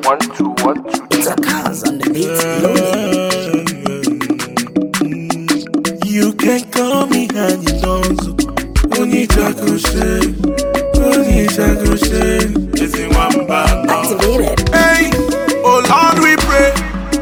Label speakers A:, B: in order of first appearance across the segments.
A: 1 2 1 2.
B: It's a cause on the beats loading.
C: You can call me Hanidonzo. Onyichakoshe. Is it one band now?
B: Activated.
C: Hey, oh Lord, we pray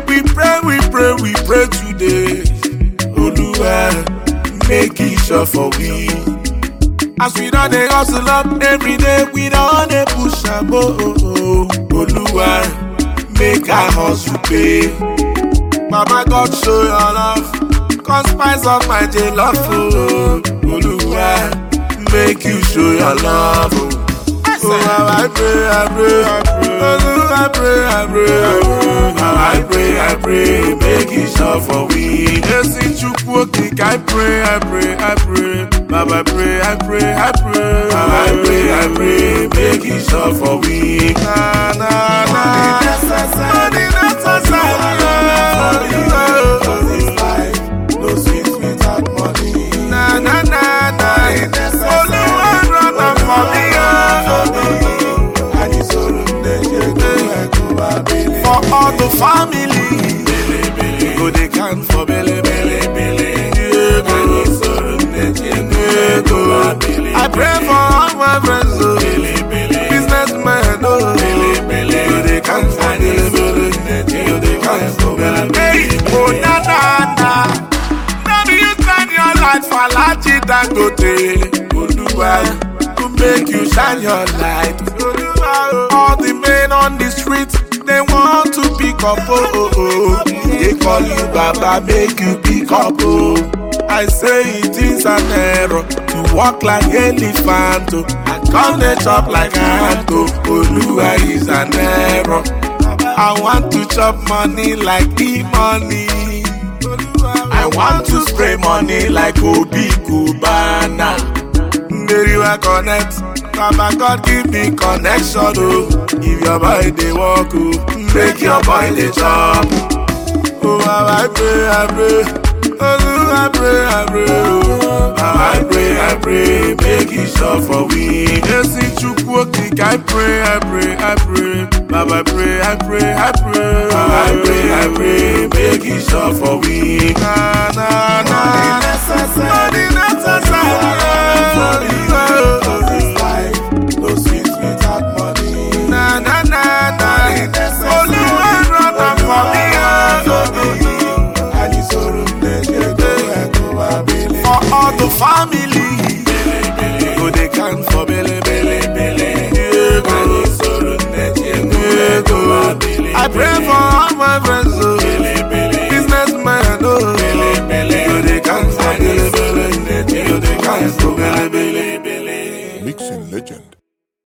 C: today. Oluwa, make it sure for we. As we done dey hustle up every day, we done dey push am. Oluwa, make our hustle pay. Mama God show your love, cause spice of my day love. Oluwa, make you show your love. Oh, I pray, make it sure for we. Yes, in Chukwokik, I pray. Baba, I pray. I pray, make it sure for we. No sweet without money. For all the family, go they can for belly. I pray for all my friends, businessmen, go they can for belly. Oh na. Now you turn your light for Lachi Dangote. Oluwa, to make you shine your light. All the men on the street, they want to pick up, They call you Baba, make you pick up, I say it is an error to walk like elephant, and come the chop like a hand, Oluwa is an error. I want to chop money like E-money. I want to spray money like Obi Kubana. Neriwa connect. Mama God give me connection, If your boy they walk, make your boy they chop. Oh, I pray. I pray, make it sure for we. Yes, in Chukwokik, I pray. Baba, I pray. I pray, make it sure for we. No sweet without money. For all the family, go they can for belly. I pray for all my friends, businessmen, go they can for belly.
D: Mixing legend.